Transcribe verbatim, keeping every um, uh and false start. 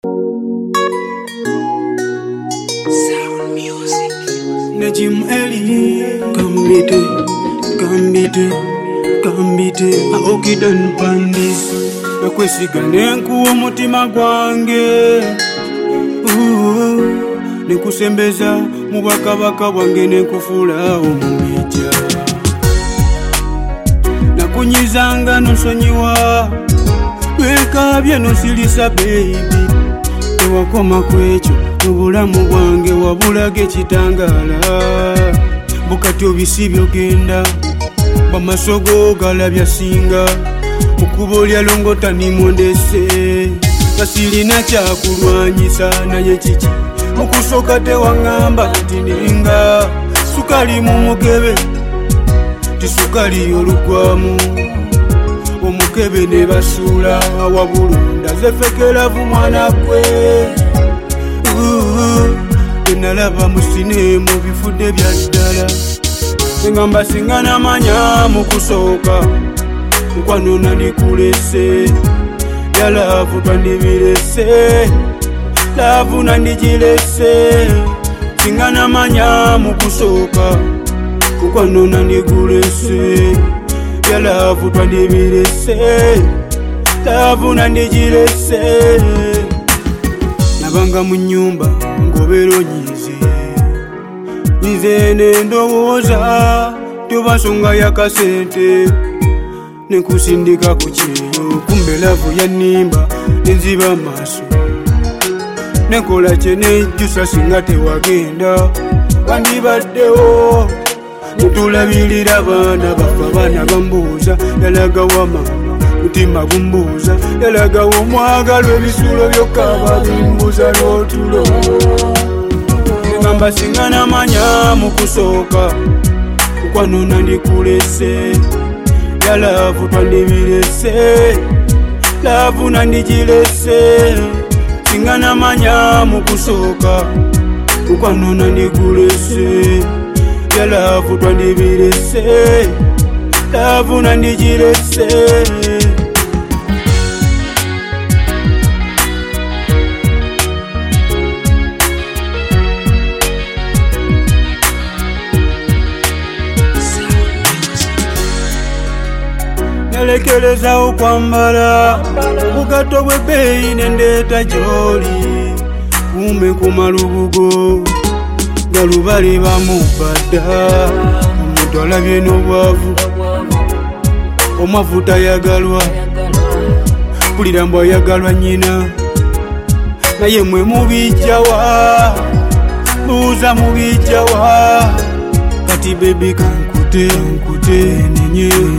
Najim Eli, Gambite, Gambite, Gambite, Aokidan Pandis, Nakwesiga nkuwa mutima gwange, nekusembeza mubakabaka bwange nekufula omumija, nakunyizanga nosonyiwa, wekabye nosilisa baby, tewakoma kwekyo obulamu bwange wabulage kitangala, bukati obisi byogenda bamasogo galabya singa okuba olya longota nimondese kasilina kyakulwanyisa naye kiki mukusoka tewangamba nti ninga sukali mu mukebe tisukali olugwamu omukebe ne basuula wabulunda zefekeravu mwana gwe nalaba musine mu bifudde bya ddala engamba singa namanya mu kusooka nkwano nandikulese yalavu twandibirese lavu nandijirese singa namanya mu kusooka nkwano nandikulese yalavu twandibirese lavu nandijirese nabanga mu nyumba ngobero nyize nyize nendowooza tubasonga yakasente nekusindika ku kyeyo kumbe lavu yanimba nenziba maaso nekola kye nejjusa singa tewagenda wandibaddewo netulabirira abaana bafa abaana bambuuza yalaga wama mutima gumbuuza yalagawo omwagalwa ebisulo byokka bimbuuza n'otulo engamba singa namanya mu kusooka nkwano nandikulese yalavu twandibirese lavu nandijirese singa namanya mu kusooka nkwano nandikulese yalavu twandibirese lavu nandijirese nelekereza okwambala bugato bwebbeeyi nendeeta gy'oli kuume ku malubugo galubale bamubadda omuntu alabye n'obwavu omwavu tayagalwa mpulira mbw ayagalwa nnyina naye mwe mubijjawa buuza mubijjawa kati bebi kankute nkute nenye